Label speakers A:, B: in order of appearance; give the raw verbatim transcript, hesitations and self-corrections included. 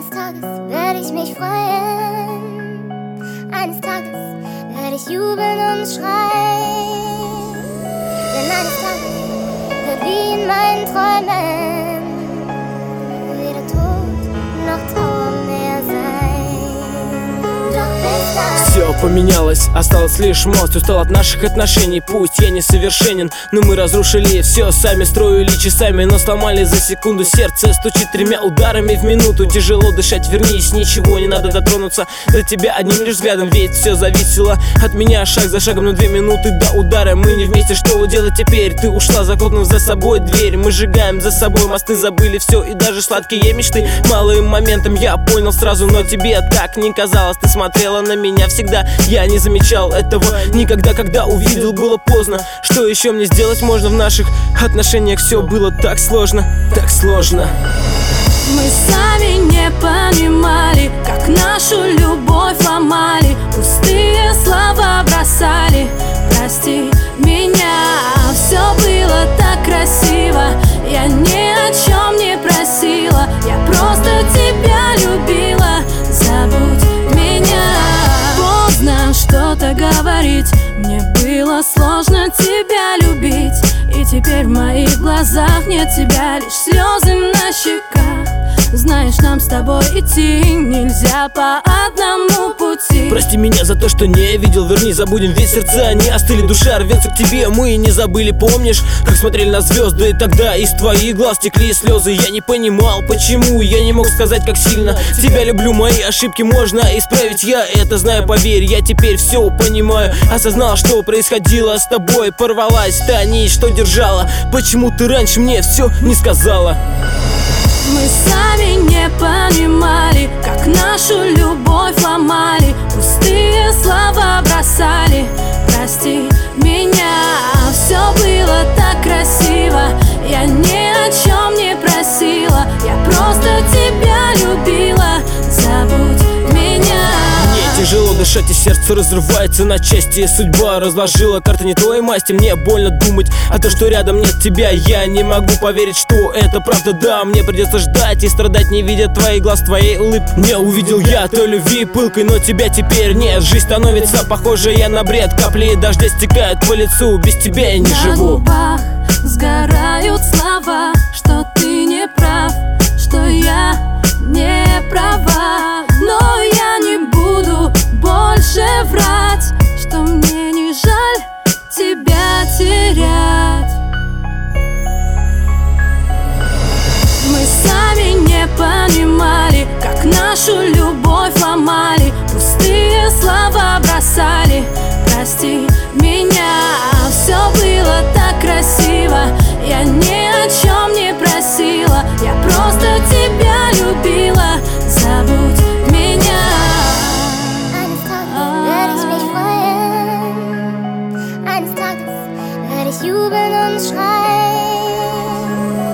A: Eines Tages werde ich mich freuen, eines Tages werde ich jubeln und schreien, denn eines Tages wird wie in meinen Träumen weder Tod noch Trauer mehr sein. Doch bis dann
B: все поменялось, осталось лишь мост. Устал от наших отношений, пусть я несовершенен, но мы разрушили все сами, строили часами, но сломали за секунду. Сердце стучит тремя ударами в минуту. Тяжело дышать, вернись, ничего не надо дотронуться до тебя одним лишь взглядом, ведь все зависело от меня. Шаг за шагом, на две минуты до удара. Мы не вместе, что делать теперь? Ты ушла, захлопнув за собой дверь. Мы сжигаем за собой мосты, забыли все и даже сладкие мечты. Малым моментом я понял сразу, но тебе так не казалось. Ты смотрела на меня всегда, я не замечал этого никогда. Когда увидел, было поздно. Что еще мне сделать можно? В наших отношениях все было так сложно, так сложно.
C: Мы сами не понимали, как нашу любовь ломали, пустые слова бросали. Прости меня, все было так красиво. Я ни о чем не просила, я просто тебя любила. Забудь меня. Поздно что-то говорить, мне было сложно тебя любить. И теперь в моих глазах нет тебя, лишь слезы на щеках. Знаешь, нам с тобой идти нельзя по одному пути.
B: Прости меня за то, что не видел, верни, забудем, ведь сердца не остыли, душа рвется к тебе, мы не забыли. Помнишь, как смотрели на звезды, и тогда из твоих глаз текли слезы. Я не понимал, почему, я не мог сказать, как сильно тебя люблю. Мои ошибки можно исправить, я это знаю, поверь. Я теперь все понимаю, осознал, что происходило с тобой. Порвалась та нить, что держала, почему ты раньше мне все не сказала?
C: Мы сами не понимали, как нашу любовь ломали, пустые слова бросали. Прости меня, все было так красиво. Я ни о чем не просила, я просто тебя любила. Забудь меня.
B: Тяжело дышать, и сердце разрывается на части. Судьба разложила карты не той масти. Мне больно думать, а то, что рядом нет тебя. Я не могу поверить, что это правда. Да, мне придется ждать и страдать, не видя твоих глаз, твоей улыбки. Не увидел я той любви пылкой, но тебя теперь нет. Жизнь становится похожей я на бред. Капли дождя стекают по лицу, без тебя я не живу.
C: На губах сгорают слова, что ты не прав, что я не права. Но я не буду больше врать, что мне не жаль тебя терять. Мы сами не понимали, как нашу любовь ломали, пустые слова бросали.